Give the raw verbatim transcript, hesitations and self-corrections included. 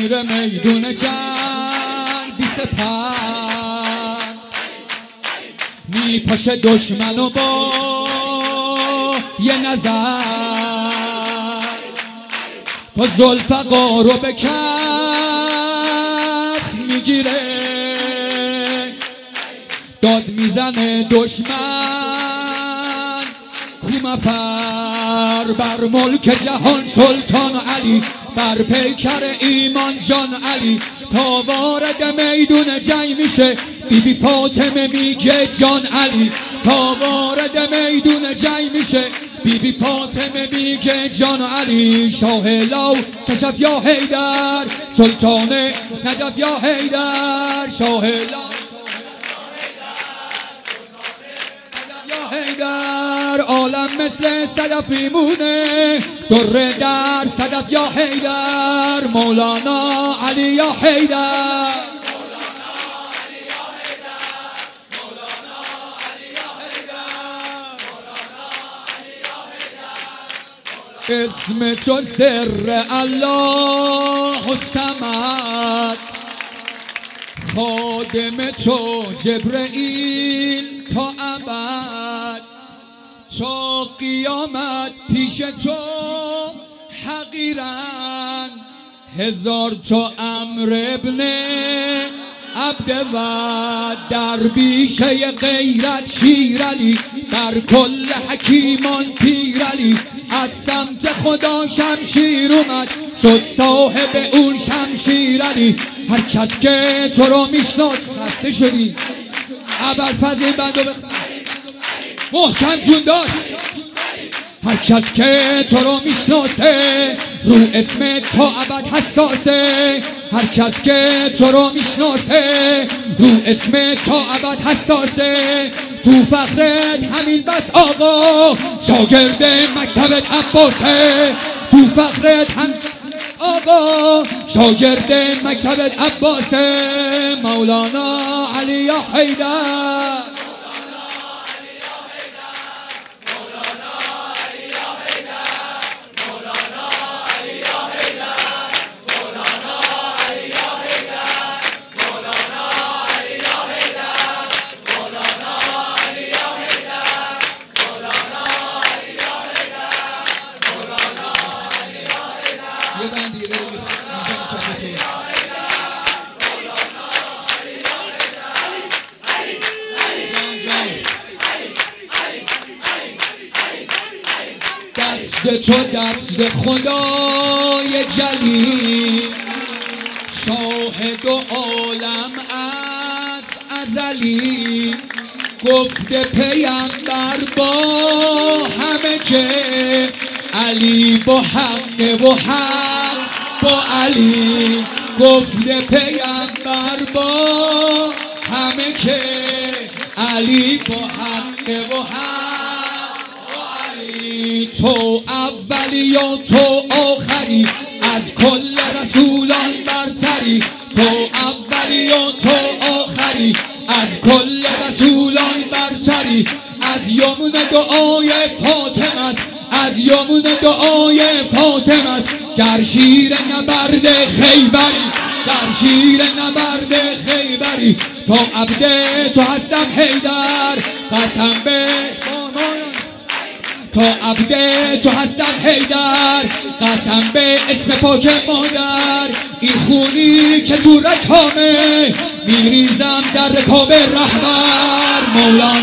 میره میدون جنگ بی سپر، میپاشه دشمنو با یه نظر، تا ذوالفقار رو به کف میگیره، داد میزنه دشمن کو مفر، بر ملک جهان سلطان علی، بر پیکر ایمان جان علی، تا وارد میدون جنگ میشه بی بی فاطمه میگه جان علی، تا وارد میدون جنگ میشه بی بی فاطمه میگه جان علی، شاه لو کشف یا حیدر، سلطان نجف یا حیدر، شاه لو حیدر، عالم مثل صدف میمونه، در در صدف یا حیدر، مولانا علی یا حیدر، اسم تو سر الله الصمد، خادم تو جبرئیل تا ابد، تا قیامت پیش تو حقیرن، هزار تا امر ابن عبد و در بیشه غیرت شیرعلی، بر کل حکیمان پیرعلی، از سمت خدا شمشیر اومد شد صاحب اون شمشیرعلی، هر کس که تو رو میشناس خسته شدی ابوالفضل بندو بخ... محکم جون دار، هر کس که تو رو میشناسه رو اسم تا ابد حساسه، هر کس که تو رو میشناسه رو اسم تا ابد حساسه، تو فخرت همین بس آقا شاگرد مکتب عباسه، تو فخرت هم آقا شاگرد مکتب عباسه، مولانا علی یا حیدر، دست تو دست خدای جلیل، شاهد و عالم از ازلی، گفته پیمبر با همه که علی با حق و حق با علی، گفته پیمبر با همه که علی با حق و حق با علی، تو اولی و تو آخری از کل رسولان برتری، تو اولی و تو آخری از کل رسولان برتری، از یمن دعای فاطمه است، از یمن دعای فاطمه است، گر شیر نبرد خیبری، گر شیر نبرد خیبری، تا عبد تو هستم حیدر، قسم به تا عبد تو هستم حیدر، قسم به اسم پاک مادر، این خونی که تو رکامه میریزم در رکاب رهبر، مولانا